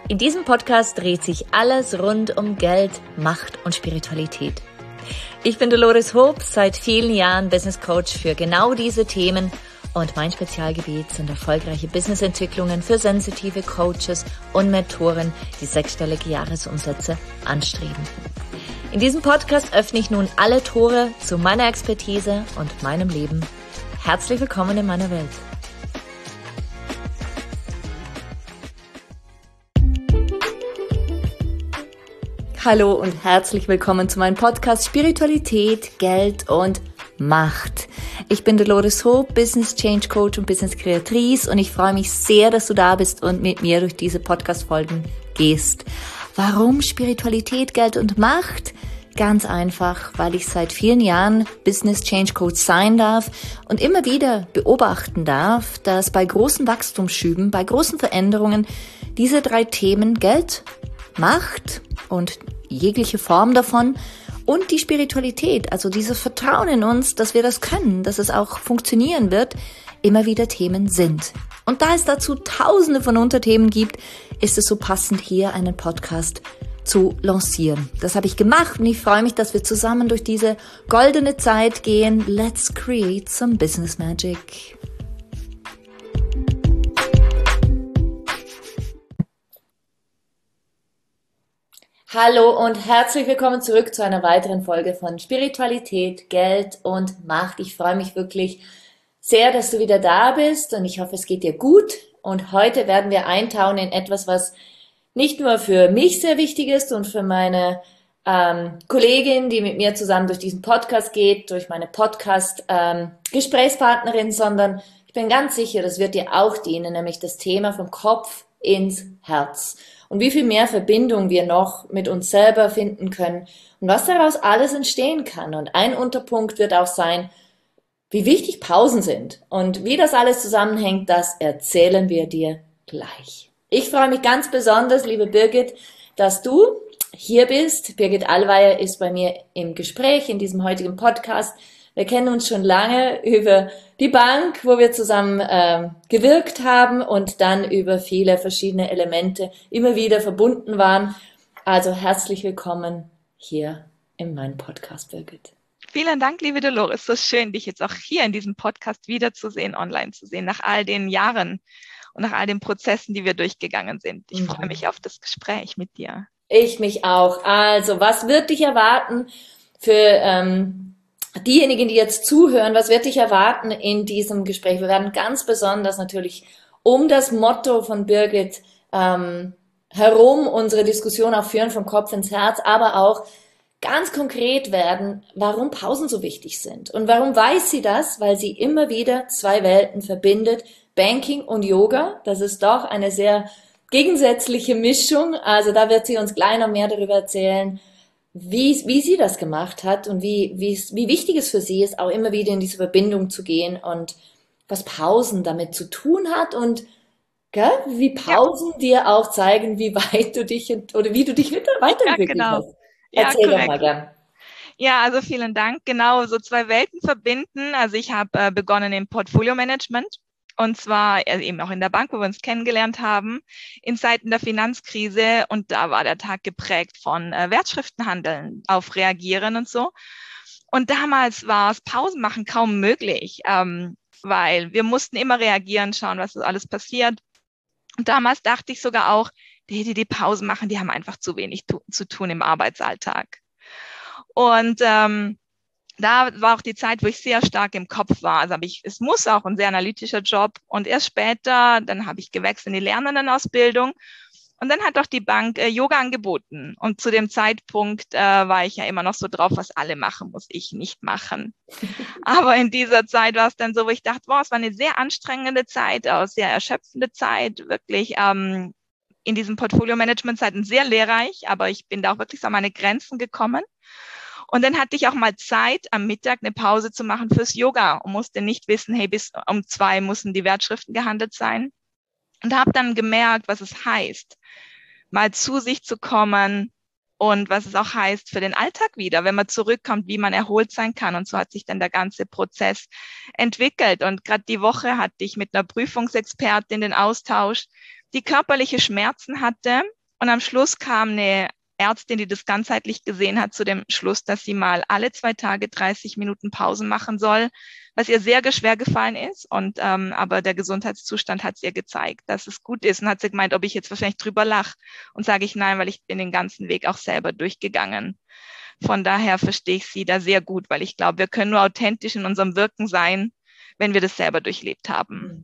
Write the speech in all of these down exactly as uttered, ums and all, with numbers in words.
In diesem Podcast dreht sich alles rund um Geld, Macht und Spiritualität. Ich bin Dolores Hoop, seit vielen Jahren Business Coach für genau diese Themen und mein Spezialgebiet sind erfolgreiche Businessentwicklungen für sensitive Coaches und Mentoren, die sechsstellige Jahresumsätze anstreben. In diesem Podcast öffne ich nun alle Tore zu meiner Expertise und meinem Leben. Herzlich willkommen in meiner Welt. Hallo und herzlich willkommen zu meinem Podcast Spiritualität, Geld und Macht. Ich bin Dolores Hoop, Business Change Coach und Business Kreatrice und ich freue mich sehr, dass du da bist und mit mir durch diese Podcast-Folgen gehst. Warum Spiritualität, Geld und Macht? Ganz einfach, weil ich seit vielen Jahren Business Change Coach sein darf und immer wieder beobachten darf, dass bei großen Wachstumsschüben, bei großen Veränderungen diese drei Themen Geld, Macht und jegliche Form davon und die Spiritualität, also dieses Vertrauen in uns, dass wir das können, dass es auch funktionieren wird, immer wieder Themen sind. Und da es dazu tausende von Unterthemen gibt, ist es so passend, hier einen Podcast zu lancieren. Das habe ich gemacht und ich freue mich, dass wir zusammen durch diese goldene Zeit gehen. Let's create some business magic. Hallo und herzlich willkommen zurück zu einer weiteren Folge von Spiritualität, Geld und Macht. Ich freue mich wirklich sehr, dass du wieder da bist und ich hoffe, es geht dir gut. Und heute werden wir eintauchen in etwas, was nicht nur für mich sehr wichtig ist und für meine ähm, Kollegin, die mit mir zusammen durch diesen Podcast geht, durch meine Podcast-Gesprächspartnerin, ähm, sondern ich bin ganz sicher, das wird dir auch dienen, nämlich das Thema vom Kopf ins Herz. Und wie viel mehr Verbindung wir noch mit uns selber finden können und was daraus alles entstehen kann. Und ein Unterpunkt wird auch sein, wie wichtig Pausen sind. Und wie das alles zusammenhängt, das erzählen wir dir gleich. Ich freue mich ganz besonders, liebe Birgit, dass du hier bist. Birgit Allweier ist bei mir im Gespräch in diesem heutigen Podcast. Wir kennen uns schon lange über die Bank, wo wir zusammen ähm, gewirkt haben und dann über viele verschiedene Elemente immer wieder verbunden waren. Also herzlich willkommen hier in meinem Podcast, Birgit. Vielen Dank, liebe Dolores. So schön, dich jetzt auch hier in diesem Podcast wiederzusehen, online zu sehen, nach all den Jahren und nach all den Prozessen, die wir durchgegangen sind. Ich mhm. freue mich auf das Gespräch mit dir. Ich mich auch. Also, was wird dich erwarten für ähm, diejenigen, die jetzt zuhören, was wird dich erwarten in diesem Gespräch? Wir werden ganz besonders natürlich um das Motto von Birgit ähm, herum unsere Diskussion auch führen, vom Kopf ins Herz, aber auch ganz konkret werden, warum Pausen so wichtig sind. Und warum weiß sie das? Weil sie immer wieder zwei Welten verbindet, Banking und Yoga. Das ist doch eine sehr gegensätzliche Mischung. Also da wird sie uns gleich noch mehr darüber erzählen, wie, wie sie das gemacht hat und wie, wie, wie wichtig es für sie ist, auch immer wieder in diese Verbindung zu gehen und was Pausen damit zu tun hat und gell, wie Pausen ja. dir auch zeigen, wie weit du dich oder wie du dich weiterentwickelt ja, genau. hast. Erzähl ja, doch mal gern. Ja, also vielen Dank. Genau, so zwei Welten verbinden. Also ich habe äh, begonnen im Portfolio-Management. Und zwar eben auch in der Bank, wo wir uns kennengelernt haben, in Zeiten der Finanzkrise. Und da war der Tag geprägt von äh, Wertschriftenhandeln, auf Reagieren und so. Und damals war es Pausen machen kaum möglich, ähm, weil wir mussten immer reagieren, schauen, was alles passiert. Und damals dachte ich sogar auch, die, die die Pausen machen, die haben einfach zu wenig tu- zu tun im Arbeitsalltag. Und ähm, da war auch die Zeit, wo ich sehr stark im Kopf war. Also habe ich, es muss auch ein sehr analytischer Job. Und erst später, dann habe ich gewechselt in die Lernendenausbildung. Und dann hat auch die Bank äh, Yoga angeboten. Und zu dem Zeitpunkt äh, war ich ja immer noch so drauf, was alle machen, muss ich nicht machen. Aber in dieser Zeit war es dann so, wo ich dachte, wow, es war eine sehr anstrengende Zeit, auch sehr erschöpfende Zeit, wirklich ähm, in diesen Portfolio-Management-Zeiten sehr lehrreich. Aber ich bin da auch wirklich so an meine Grenzen gekommen. Und dann hatte ich auch mal Zeit, am Mittag eine Pause zu machen fürs Yoga und musste nicht wissen, hey, bis um zwei müssen die Wertschriften gehandelt sein. Und habe dann gemerkt, was es heißt, mal zu sich zu kommen und was es auch heißt für den Alltag wieder, wenn man zurückkommt, wie man erholt sein kann. Und so hat sich dann der ganze Prozess entwickelt. Und gerade die Woche hatte ich mit einer Prüfungsexpertin den Austausch, die körperliche Schmerzen hatte Und am Schluss kam eine Ärztin, die das ganzheitlich gesehen hat, zu dem Schluss, dass sie mal alle zwei Tage dreißig Minuten Pause machen soll, was ihr sehr schwer gefallen ist. Und ähm, aber der Gesundheitszustand hat es ihr gezeigt, dass es gut ist. Und hat sie gemeint, ob ich jetzt wahrscheinlich drüber lache. Und sage ich nein, weil ich bin den ganzen Weg auch selber durchgegangen. Von daher verstehe ich sie da sehr gut, weil ich glaube, wir können nur authentisch in unserem Wirken sein, wenn wir das selber durchlebt haben.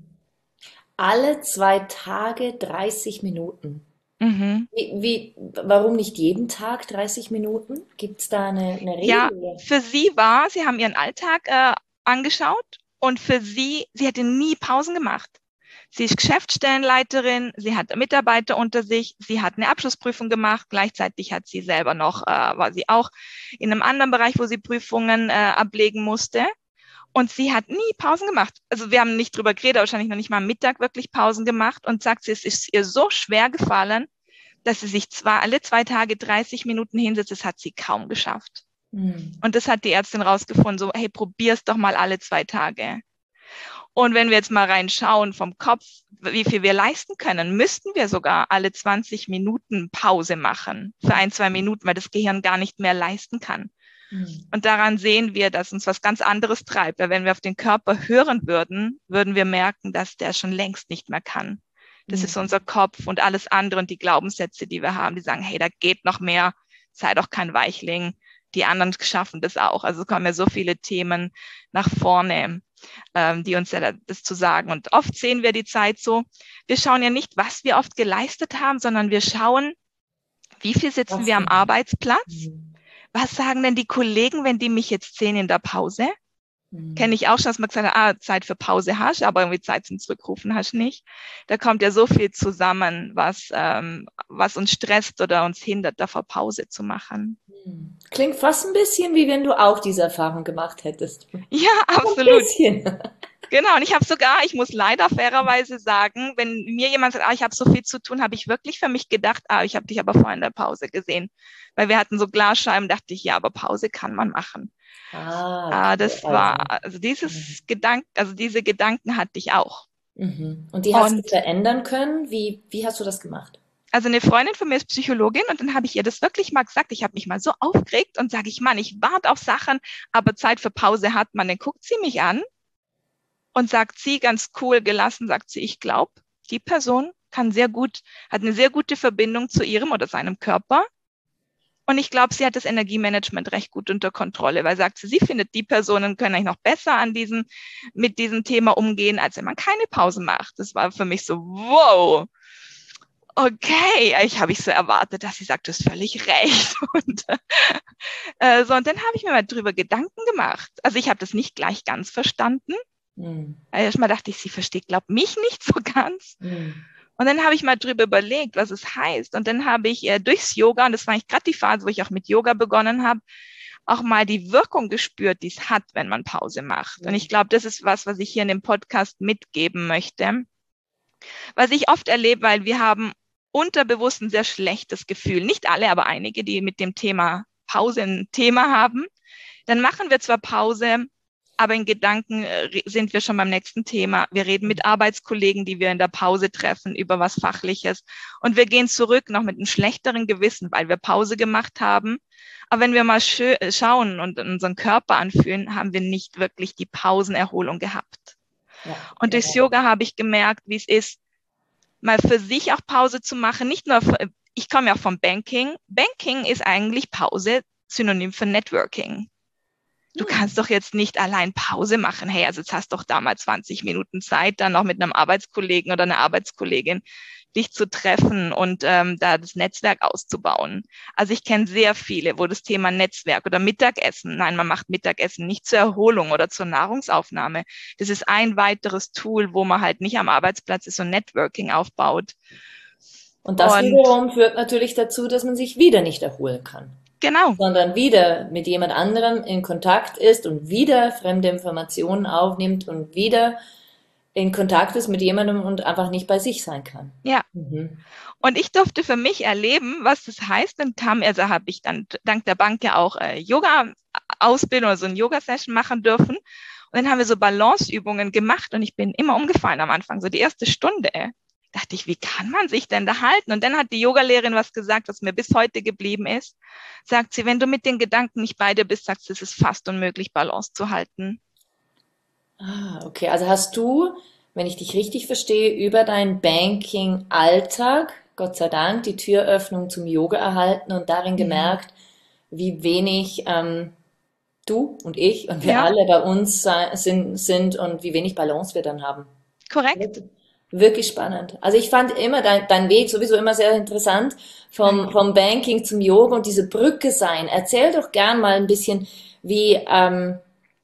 Alle zwei Tage dreißig Minuten. Mhm. Wie, wie, warum nicht jeden Tag dreißig Minuten? Gibt es da eine, eine Regel? Ja, oder? für sie war, sie haben ihren Alltag äh, angeschaut und für sie, sie hätte nie Pausen gemacht. Sie ist Geschäftsstellenleiterin, sie hat Mitarbeiter unter sich, sie hat eine Abschlussprüfung gemacht, gleichzeitig hat sie selber noch, äh, war sie auch in einem anderen Bereich, wo sie Prüfungen äh, ablegen musste. Und sie hat nie Pausen gemacht. Also wir haben nicht drüber geredet, wahrscheinlich noch nicht mal am Mittag wirklich Pausen gemacht und sagt, es ist ihr so schwer gefallen, dass sie sich zwar alle zwei Tage dreißig Minuten hinsetzt, das hat sie kaum geschafft. Hm. Und das hat die Ärztin rausgefunden, so, hey, probier's doch mal alle zwei Tage. Und wenn wir jetzt mal reinschauen vom Kopf, wie viel wir leisten können, müssten wir sogar alle zwanzig Minuten Pause machen für ein, zwei Minuten, weil das Gehirn gar nicht mehr leisten kann. Hm. Und daran sehen wir, dass uns was ganz anderes treibt. Weil wenn wir auf den Körper hören würden, würden wir merken, dass der schon längst nicht mehr kann. Das Hm. ist unser Kopf und alles andere und die Glaubenssätze, die wir haben, die sagen, hey, da geht noch mehr, sei doch kein Weichling. Die anderen schaffen das auch. Also kommen ja so viele Themen nach vorne, ähm, die uns ja das zu sagen. Und oft sehen wir die Zeit so, wir schauen ja nicht, was wir oft geleistet haben, sondern wir schauen, wie viel sitzen Was wir am denn? Arbeitsplatz? Hm. Was sagen denn die Kollegen, wenn die mich jetzt sehen in der Pause? Hm. Kenne ich auch schon, dass man gesagt hat, ah, Zeit für Pause hast, aber irgendwie Zeit zum Zurückrufen hast nicht. Da kommt ja so viel zusammen, was, ähm, was uns stresst oder uns hindert, davor Pause zu machen. Hm. Klingt fast ein bisschen, wie wenn du auch diese Erfahrung gemacht hättest. Ja, Ein absolut. bisschen. Genau, und ich habe sogar, ich muss leider fairerweise sagen, wenn mir jemand sagt, ah, ich habe so viel zu tun, habe ich wirklich für mich gedacht, ah, ich habe dich aber vorhin in der Pause gesehen. Weil wir hatten so Glasscheiben, dachte ich, ja, aber Pause kann man machen. Ah, Ah, okay, das also. war, also dieses Gedanken, also diese Gedanken hatte ich auch. Mhm. Und die hast du Und verändern können? Wie, wie hast du das gemacht? also eine Freundin von mir ist Psychologin und dann habe ich ihr das wirklich mal gesagt. Ich habe mich mal so aufgeregt und sage ich, Mann, ich warte auf Sachen, aber Zeit für Pause hat man. Dann guckt sie mich an und sagt sie ganz cool gelassen, sagt sie, ich glaube, die Person kann sehr gut, hat eine sehr gute Verbindung zu ihrem oder seinem Körper. Und ich glaube, sie hat das Energiemanagement recht gut unter Kontrolle, weil sagt sie, sie findet, die Personen können eigentlich noch besser an diesem, mit diesem Thema umgehen, als wenn man keine Pause macht. Das war für mich so, wow. Okay, ich habe ich so erwartet, dass sie sagt, du hast völlig recht. Und, äh, so, und dann habe ich mir mal drüber Gedanken gemacht. Also ich habe das nicht gleich ganz verstanden. Hm. Erstmal dachte ich, sie versteht, glaubt mich nicht so ganz. Hm. Und dann habe ich mal drüber überlegt, was es heißt. Und dann habe ich äh, durchs Yoga, und das war eigentlich gerade die Phase, wo ich auch mit Yoga begonnen habe, auch mal die Wirkung gespürt, die es hat, wenn man Pause macht. Ja. Und ich glaube, das ist was, was ich hier in dem Podcast mitgeben möchte. Was ich oft erlebe, weil wir haben unterbewusst ein sehr schlechtes Gefühl. Nicht alle, aber einige, die mit dem Thema Pause ein Thema haben. Dann machen wir zwar Pause, aber in Gedanken äh, sind wir schon beim nächsten Thema. Wir reden mit Arbeitskollegen, die wir in der Pause treffen, über was Fachliches. Und wir gehen zurück noch mit einem schlechteren Gewissen, weil wir Pause gemacht haben. Aber wenn wir mal schö- schauen und unseren Körper anfühlen, haben wir nicht wirklich die Pausenerholung gehabt. Ja, Und durchs genau. Yoga habe ich gemerkt, wie es ist, mal für sich auch Pause zu machen. Nicht nur, für, ich komme ja vom Banking. Banking ist eigentlich Pause, Synonym für Networking. Du Hm. kannst doch jetzt nicht allein Pause machen. Hey, also jetzt hast doch da mal zwanzig Minuten Zeit, dann noch mit einem Arbeitskollegen oder einer Arbeitskollegin dich zu treffen und ähm, da das Netzwerk auszubauen. Also ich kenne sehr viele, wo das Thema Netzwerk oder Mittagessen, nein, man macht Mittagessen nicht zur Erholung oder zur Nahrungsaufnahme. Das ist ein weiteres Tool, wo man halt nicht am Arbeitsplatz ist und Networking aufbaut. Und das Und wiederum führt natürlich dazu, dass man sich wieder nicht erholen kann, genau, sondern wieder mit jemand anderem in Kontakt ist und wieder fremde Informationen aufnimmt und wieder in Kontakt ist mit jemandem und einfach nicht bei sich sein kann. ja. Mhm. Und ich durfte für mich erleben, was das heißt. Dann kam, also habe ich dann dank der Bank ja auch äh, Yoga-Ausbildung oder so ein Yoga-Session machen dürfen. Und dann haben wir so Balanceübungen gemacht und ich bin immer umgefallen am Anfang, so die erste Stunde. Ich dachte ich, wie kann man sich denn da halten? Und dann hat die Yogalehrerin was gesagt, was mir bis heute geblieben ist. Sagt sie, wenn du mit den Gedanken nicht bei dir bist, sagt sie, es ist fast unmöglich, Balance zu halten. Ah, okay. Also hast du, wenn ich dich richtig verstehe, über deinen Banking-Alltag, Gott sei Dank, die Türöffnung zum Yoga erhalten und darin Mhm. gemerkt, wie wenig ähm, du und ich und wir Ja, alle bei uns sei- sind, sind und wie wenig Balance wir dann haben. korrekt. Wirklich wirklich spannend. Also ich fand immer dein, dein Weg sowieso immer sehr interessant vom, Danke. vom Banking zum Yoga und diese Brücke sein. Erzähl doch gern mal ein bisschen, wie, ähm,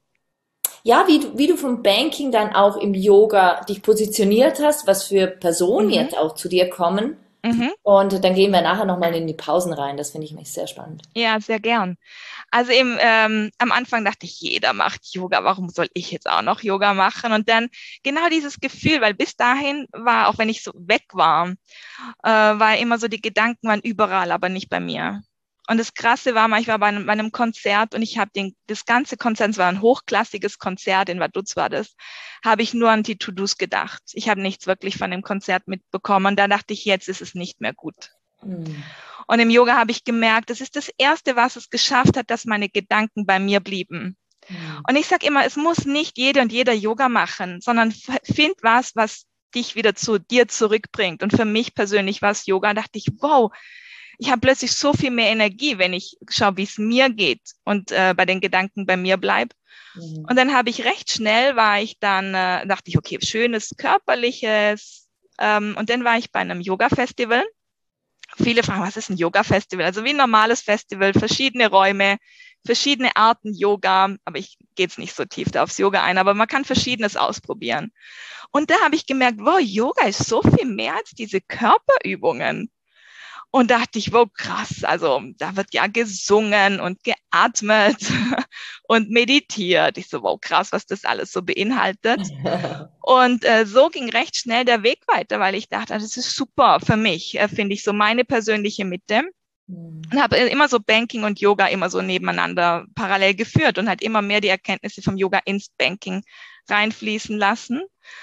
ja, wie du, wie du vom Banking dann auch im Yoga dich positioniert hast, was für Personen Mhm. jetzt auch zu dir kommen. Mhm. Und dann gehen wir nachher nochmal in die Pausen rein. Das finde ich mich sehr spannend. Ja, sehr gern. Also eben ähm, am Anfang dachte ich, jeder macht Yoga, warum soll ich jetzt auch noch Yoga machen? Und dann genau dieses Gefühl, weil bis dahin war, auch wenn ich so weg war, äh, war immer so, die Gedanken waren überall, aber nicht bei mir. Und das Krasse war mal, ich war bei einem, bei einem Konzert und ich habe den, das ganze Konzert, es war ein hochklassiges Konzert, in Vaduz war das, habe ich nur an die To-Dos gedacht. Ich habe nichts wirklich von dem Konzert mitbekommen. Und da dachte ich, jetzt ist es nicht mehr gut. Hm. Und im Yoga habe ich gemerkt, das ist das Erste, was es geschafft hat, dass meine Gedanken bei mir blieben. Hm. Und ich sage immer, es muss nicht jeder und jeder Yoga machen, sondern find was, was dich wieder zu dir zurückbringt. Und für mich persönlich war es Yoga. Da dachte ich, wow, ich habe plötzlich so viel mehr Energie, wenn ich schaue, wie es mir geht und äh, bei den Gedanken bei mir bleib. Hm. Und dann habe ich recht schnell, war ich dann, äh, dachte ich, okay, schönes Körperliches. Ähm, und dann war ich bei einem Yoga-Festival. Viele fragen, was ist ein Yoga-Festival? Also wie ein normales Festival, verschiedene Räume, verschiedene Arten Yoga, aber ich gehe jetzt nicht so tief da aufs Yoga ein, aber man kann Verschiedenes ausprobieren. Und da habe ich gemerkt, wow, Yoga ist so viel mehr als diese Körperübungen. Und da dachte ich, wow, krass, also da wird ja gesungen und geatmet und meditiert. Ich so, wow, krass, was das alles so beinhaltet. Und äh, so ging recht schnell der Weg weiter, weil ich dachte, das ist super für mich, äh, finde ich so meine persönliche Mitte. Hm. Und habe immer so Banking und Yoga immer so nebeneinander parallel geführt und halt immer mehr die Erkenntnisse vom Yoga ins Banking reinfließen lassen.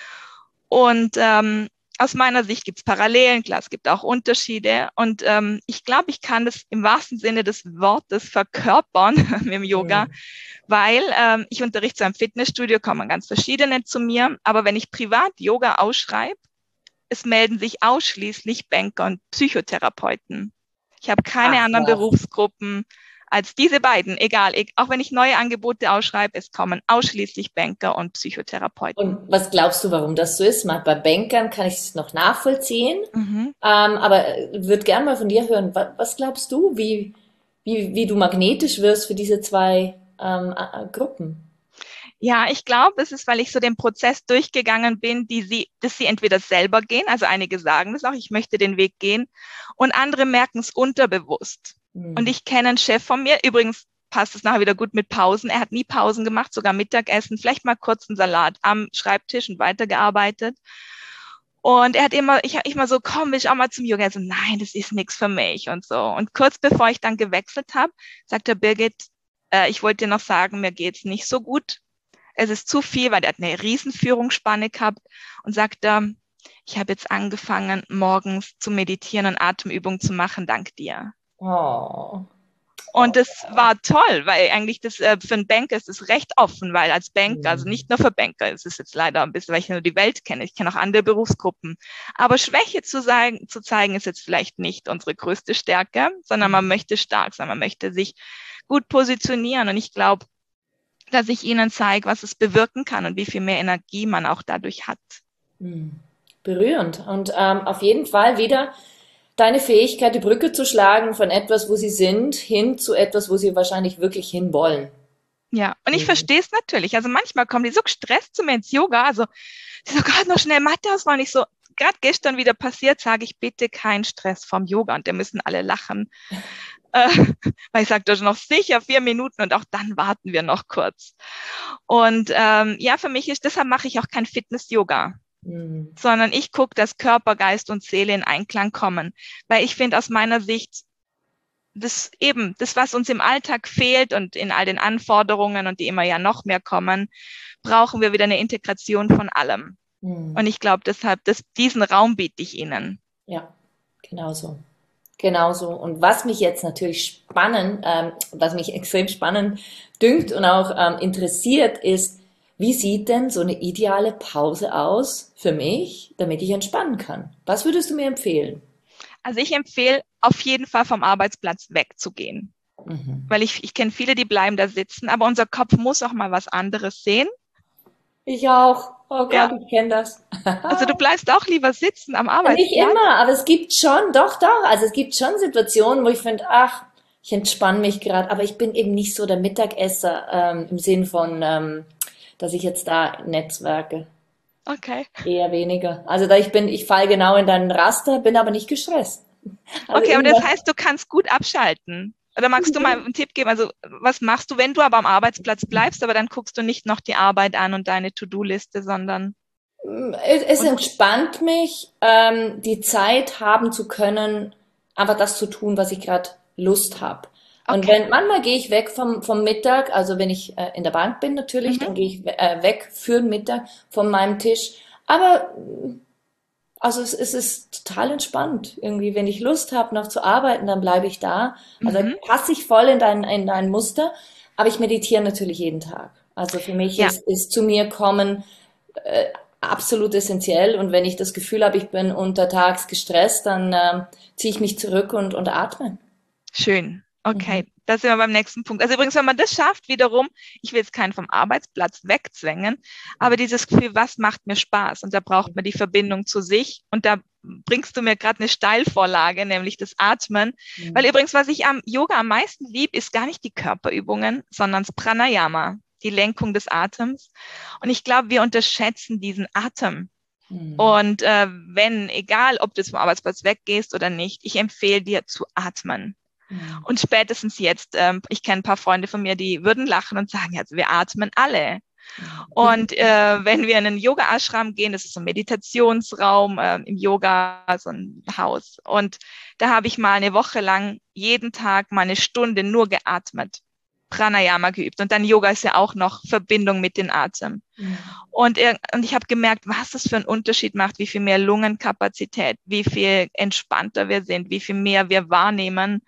Und ähm, aus meiner Sicht gibt es Parallelen, klar, es gibt auch Unterschiede. Und ähm, ich glaube, ich kann das im wahrsten Sinne des Wortes verkörpern mit dem Yoga, Hm. weil ähm, ich unterrichte so im Fitnessstudio, kommen ganz verschiedene zu mir. Aber wenn ich privat Yoga ausschreibe, es melden sich ausschließlich Banker und Psychotherapeuten. Ich habe keine Ach anderen was. Berufsgruppen als diese beiden. Egal, e- auch wenn ich neue Angebote ausschreibe, es kommen ausschließlich Banker und Psychotherapeuten. Und was glaubst du, warum das so ist? Mal bei Bankern kann ich es noch nachvollziehen, Mhm. ähm, aber würde gern mal von dir hören. Was, was glaubst du, wie, wie, wie du magnetisch wirst für diese zwei ähm, äh, Gruppen? Ja, ich glaube, es ist, weil ich so den Prozess durchgegangen bin, die sie, dass sie entweder selber gehen, also einige sagen das auch, ich möchte den Weg gehen, und andere merken es unterbewusst. Und Hm. ich kenne einen Chef von mir, übrigens passt es nachher wieder gut mit Pausen. Er hat nie Pausen gemacht, sogar Mittagessen, vielleicht mal kurz einen Salat am Schreibtisch und weitergearbeitet. Und er hat immer, ich, ich mal so, komm, will ich auch mal zum Yoga? Er so, nein, das ist nichts für mich und so. Und kurz bevor ich dann gewechselt habe, sagt er, Birgit, äh, ich wollte dir noch sagen, mir geht's nicht so gut. Es ist zu viel, weil er hat eine riesen Führungsspanne gehabt und sagt, ähm, ich habe jetzt angefangen, morgens zu meditieren und Atemübungen zu machen, dank dir. Oh. Und das war toll, weil eigentlich das äh, für einen Banker ist es recht offen, weil als Banker, also Hm. nicht nur für Banker, es ist jetzt leider ein bisschen, weil ich nur die Welt kenne, ich kenne auch andere Berufsgruppen. Aber Schwäche zu, sagen, zu zeigen, ist jetzt vielleicht nicht unsere größte Stärke, sondern man möchte stark sein, man möchte sich gut positionieren. Und ich glaube, dass ich ihnen zeige, was es bewirken kann und wie viel mehr Energie man auch dadurch hat. Hm. Berührend. Und ähm, auf jeden Fall wieder deine Fähigkeit, die Brücke zu schlagen von etwas, wo sie sind, hin zu etwas, wo sie wahrscheinlich wirklich hinwollen. Ja, und ich Hm. verstehe es natürlich. Also manchmal kommen die so gestresst zu mir ins Yoga. Also sie so gerade noch schnell Mathe ausmachen. Ich so, gerade gestern wieder passiert, sage ich bitte keinen Stress vom Yoga. Und da müssen alle lachen. Äh, weil ich sage, das ist noch sicher vier Minuten und auch dann warten wir noch kurz. Und ähm, ja, für mich ist, deshalb mache ich auch kein Fitness-Yoga, Hm. sondern ich gucke, dass Körper, Geist und Seele in Einklang kommen. Weil ich finde aus meiner Sicht, das eben, das, was uns im Alltag fehlt und in all den Anforderungen und die immer ja noch mehr kommen, brauchen wir wieder eine Integration von allem. Mhm. Und ich glaube deshalb, dass diesen Raum biete ich ihnen. Ja, genau so. Genau so. Und was mich jetzt natürlich spannend, ähm, was mich extrem spannend dünkt und auch ähm, interessiert, ist, wie sieht denn so eine ideale Pause aus für mich, damit ich entspannen kann? Was würdest du mir empfehlen? Also ich empfehle auf jeden Fall vom Arbeitsplatz wegzugehen, Mhm. weil ich, ich kenne viele, die bleiben da sitzen, aber unser Kopf muss auch mal was anderes sehen. Ich auch. Oh Gott, Ja, ich kenne das. also du bleibst auch lieber sitzen am Nicht Arbeitsplatz. immer, aber es gibt schon, doch, doch, also es gibt schon Situationen, wo ich finde, ach, ich entspanne mich gerade, aber ich bin eben nicht so der Mittagesser ähm, im Sinn von, ähm, dass ich jetzt da netzwerke. Okay. Eher weniger. Also da ich bin, ich falle genau in deinen Raster, bin aber nicht gestresst. Also Okay, aber das irgendwas. heißt, du kannst gut abschalten. Oder magst du mal einen Tipp geben? Also, was machst du, wenn du aber am Arbeitsplatz bleibst, aber dann guckst du nicht noch die Arbeit an und deine To-Do-Liste, sondern Es, es und entspannt mich, ähm, die Zeit haben zu können, einfach das zu tun, was ich gerade Lust habe. Und okay. wenn manchmal gehe ich weg vom, vom Mittag, also wenn ich äh, in der Bank bin natürlich, Mhm. dann gehe ich we- äh, weg für den Mittag von meinem Tisch. Aber also es, es ist total entspannt. Irgendwie, wenn ich Lust habe, noch zu arbeiten, dann bleibe ich da. Also Mhm. passe ich voll in dein, in dein Muster, aber ich meditiere natürlich jeden Tag. Also für mich Ja, ist, ist zu mir kommen äh, absolut essentiell. Und wenn ich das Gefühl habe, ich bin untertags gestresst, dann ähm, ziehe ich mich zurück und, und atme. schön. Mhm. Okay, da sind wir beim nächsten Punkt. Also übrigens, wenn man das schafft, wiederum, ich will jetzt keinen vom Arbeitsplatz wegzwängen, aber dieses Gefühl, was macht mir Spaß? Und da braucht man die Verbindung zu sich. Und da bringst du mir gerade eine Steilvorlage, nämlich das Atmen. Weil Mhm. übrigens, was ich am Yoga am meisten lieb, ist gar nicht die Körperübungen, sondern das Pranayama, die Lenkung des Atems. Und ich glaube, wir unterschätzen diesen Atem. Mhm. Und äh, wenn, egal ob du vom Arbeitsplatz weggehst oder nicht, ich empfehle dir zu atmen. Mhm. Und spätestens jetzt, ähm, ich kenne ein paar Freunde von mir, die würden lachen und sagen, also wir atmen alle. Und äh, wenn wir in einen Yoga-Ashram gehen, das ist so ein Meditationsraum äh, im Yoga, so ein Haus. Und da habe ich mal eine Woche lang jeden Tag mal eine Stunde nur geatmet, Pranayama geübt. Und dann Yoga ist ja auch noch Verbindung mit dem Atem. Mhm. Und, ir- und ich habe gemerkt, was das für einen Unterschied macht, wie viel mehr Lungenkapazität, wie viel entspannter wir sind, wie viel mehr wir wahrnehmen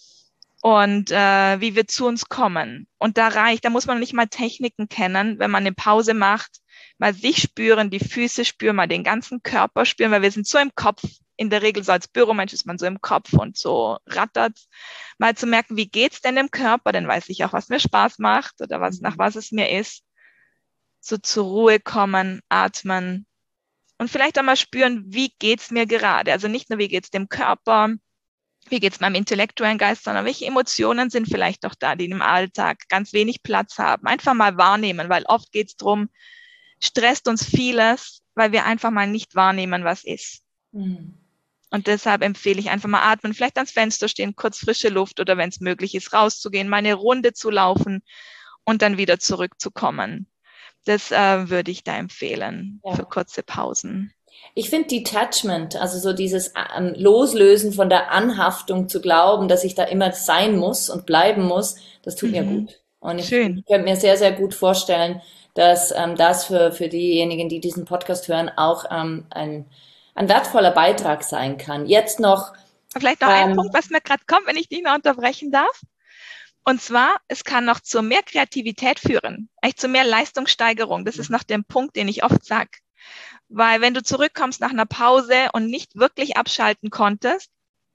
und äh, wie wir zu uns kommen. Und da reicht, da muss man nicht mal Techniken kennen, wenn man eine Pause macht, mal sich spüren, die Füße spüren, mal den ganzen Körper spüren, weil wir sind so im Kopf. In der Regel so als Büromensch ist man so im Kopf und so rattert. Mal zu merken, wie geht's denn im Körper, dann weiß ich auch, was mir Spaß macht oder was, nach Mhm. was es mir ist. So zur Ruhe kommen, atmen und vielleicht auch mal spüren, wie geht's mir gerade. Also nicht nur, wie geht's dem Körper, wie geht's meinem intellektuellen Geist, sondern welche Emotionen sind vielleicht auch da, die im Alltag ganz wenig Platz haben. Einfach mal wahrnehmen, weil oft geht's drum, stresst uns vieles, weil wir einfach mal nicht wahrnehmen, was ist. Mhm. Und deshalb empfehle ich einfach mal atmen, vielleicht ans Fenster stehen, kurz frische Luft oder wenn es möglich ist, rauszugehen, mal eine Runde zu laufen und dann wieder zurückzukommen. Das äh, würde ich da empfehlen für Ja. kurze Pausen. Ich finde Detachment, also so dieses ähm, Loslösen von der Anhaftung zu glauben, dass ich da immer sein muss und bleiben muss, das tut mir Mhm. gut. Und ich, Schön. ich könnte mir sehr, sehr gut vorstellen, dass ähm, das für, für diejenigen, die diesen Podcast hören, auch ähm, ein, ein wertvoller Beitrag sein kann. Jetzt noch, Vielleicht noch ein Punkt, ähm, was mir gerade kommt, wenn ich dich noch unterbrechen darf. Und zwar, es kann noch zu mehr Kreativität führen, eigentlich zu mehr Leistungssteigerung. Das ist noch der Punkt, den ich oft sage. Weil wenn du zurückkommst nach einer Pause und nicht wirklich abschalten konntest,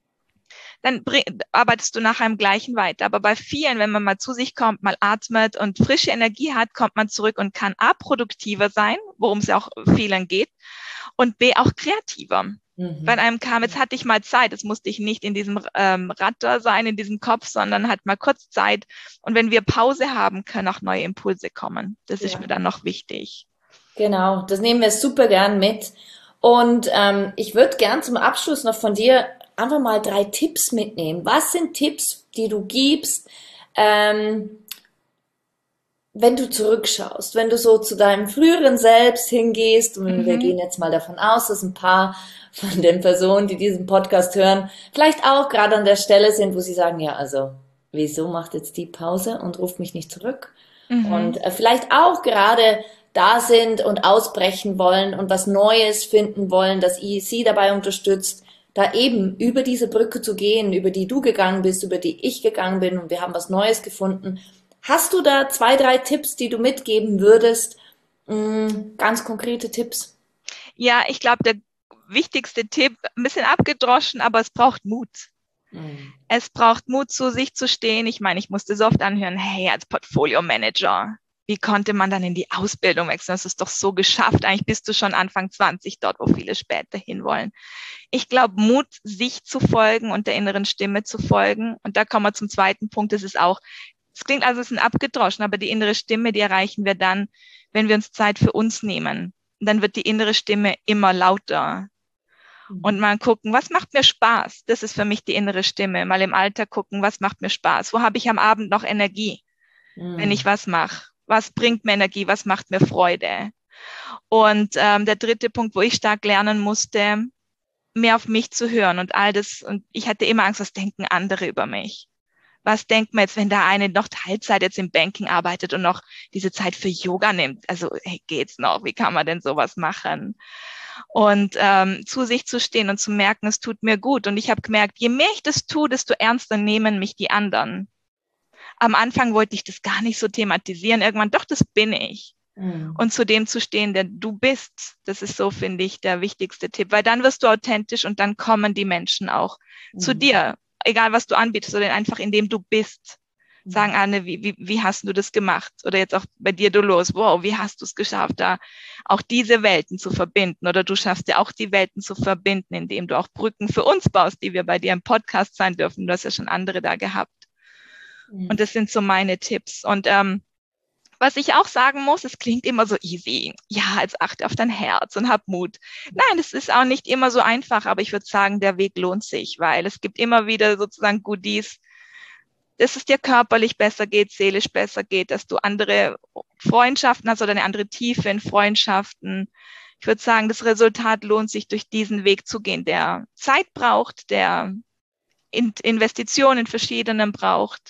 dann arbeitest du nachher im Gleichen weiter. Aber bei vielen, wenn man mal zu sich kommt, mal atmet und frische Energie hat, kommt man zurück und kann A, produktiver sein, worum es ja auch vielen geht, und B, auch kreativer. Bei mhm. einem kam, jetzt hatte ich mal Zeit, jetzt musste ich nicht in diesem ähm, Ratter sein, in diesem Kopf, sondern hat mal kurz Zeit. Und wenn wir Pause haben, können auch neue Impulse kommen. Das ist mir Ja, dann noch wichtig. genau, das nehmen wir super gern mit. Und ähm, ich würde gern zum Abschluss noch von dir einfach mal drei Tipps mitnehmen. Was sind Tipps, die du gibst, ähm, wenn du zurückschaust, wenn du so zu deinem früheren Selbst hingehst, und wir Mhm. gehen jetzt mal davon aus, dass ein paar von den Personen, die diesen Podcast hören, vielleicht auch gerade an der Stelle sind, wo sie sagen, ja, also, wieso macht jetzt die Pause und ruft mich nicht zurück? Und Mhm. äh, vielleicht auch gerade da sind und ausbrechen wollen und was Neues finden wollen, dass ihr sie dabei unterstützt, da eben über diese Brücke zu gehen, über die du gegangen bist, über die ich gegangen bin und wir haben was Neues gefunden. Hast du da zwei, drei Tipps, die du mitgeben würdest? Ganz konkrete Tipps. Ja, ich glaube, der wichtigste Tipp, ein bisschen abgedroschen, aber es braucht Mut. Mhm. Es braucht Mut, zu sich zu stehen. Ich meine, ich musste so oft anhören, hey, als Portfolio-Manager, wie konnte man dann in die Ausbildung wechseln? Das ist doch so geschafft. Eigentlich bist du schon Anfang zwanzig dort, wo viele später hinwollen. Ich glaube, Mut, sich zu folgen und der inneren Stimme zu folgen. Und da kommen wir zum zweiten Punkt. Das ist auch, es klingt also, es ist ein abgedroschen, aber die innere Stimme, die erreichen wir dann, wenn wir uns Zeit für uns nehmen. Und dann wird die innere Stimme immer lauter. Mhm. Und mal gucken, was macht mir Spaß? Das ist für mich die innere Stimme. Mal im Alltag gucken, was macht mir Spaß? Wo habe ich am Abend noch Energie, mhm. wenn ich was mache? Was bringt mir Energie? Was macht mir Freude? Und ähm, der dritte Punkt, wo ich stark lernen musste, mehr auf mich zu hören und all das. Und ich hatte immer Angst, was denken andere über mich? Was denkt man jetzt, wenn der eine noch Teilzeit jetzt im Banking arbeitet und noch diese Zeit für Yoga nimmt? Also hey, geht's noch? Wie kann man denn sowas machen? Und ähm, zu sich zu stehen und zu merken, es tut mir gut. Und ich habe gemerkt, je mehr ich das tue, desto ernster nehmen mich die anderen. Am Anfang wollte ich das gar nicht so thematisieren. Irgendwann, doch, das bin ich. Mhm. Und zu dem zu stehen, der du bist, das ist so, finde ich, der wichtigste Tipp. Weil dann wirst du authentisch und dann kommen die Menschen auch mhm. zu dir. Egal, was du anbietest, oder einfach indem du bist. Mhm. Sagen, Anne, wie, wie, wie hast du das gemacht? Oder jetzt auch bei dir, Dolores, wow, wie hast du es geschafft, da auch diese Welten zu verbinden? Oder du schaffst ja auch die Welten zu verbinden, indem du auch Brücken für uns baust, die wir bei dir im Podcast sein dürfen. Du hast ja schon andere da gehabt. Mhm. Und das sind so meine Tipps. Und ähm, was ich auch sagen muss, es klingt immer so easy. Ja, jetzt achte auf dein Herz und hab Mut. Nein, es ist auch nicht immer so einfach, aber ich würde sagen, der Weg lohnt sich, weil es gibt immer wieder sozusagen Goodies, dass es dir körperlich besser geht, seelisch besser geht, dass du andere Freundschaften hast oder eine andere Tiefe in Freundschaften. Ich würde sagen, das Resultat lohnt sich, durch diesen Weg zu gehen, der Zeit braucht, der Investitionen in verschiedenen braucht.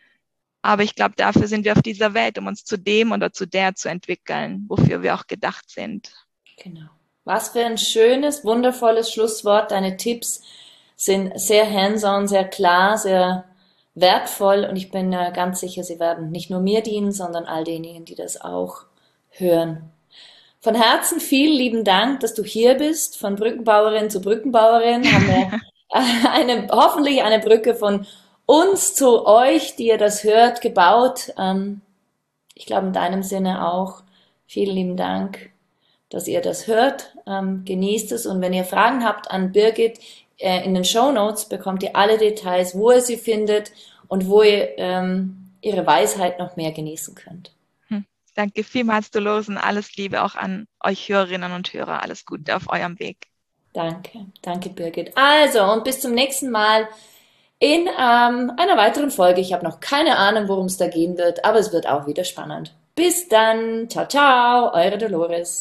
Aber ich glaube, dafür sind wir auf dieser Welt, um uns zu dem oder zu der zu entwickeln, wofür wir auch gedacht sind. Genau. Was für ein schönes, wundervolles Schlusswort. Deine Tipps sind sehr hands-on, sehr klar, sehr wertvoll und ich bin ganz sicher, sie werden nicht nur mir dienen, sondern all denjenigen, die das auch hören. Von Herzen vielen lieben Dank, dass du hier bist. Von Brückenbauerin zu Brückenbauerin haben wir eine, hoffentlich eine Brücke von uns zu euch, die ihr das hört, gebaut. Ähm, ich glaube in deinem Sinne auch. Vielen lieben Dank, dass ihr das hört. Ähm, genießt es und wenn ihr Fragen habt an Birgit, äh, in den Shownotes bekommt ihr alle Details, wo ihr sie findet und wo ihr ähm, ihre Weisheit noch mehr genießen könnt. Hm. Danke vielmals, Dolores, und alles Liebe auch an euch Hörerinnen und Hörer. Alles Gute auf eurem Weg. Danke, danke Birgit. Also und bis zum nächsten Mal. In ähm, einer weiteren Folge. Ich habe noch keine Ahnung, worum es da gehen wird, aber es wird auch wieder spannend. Bis dann. Ciao, ciao. Eure Dolores.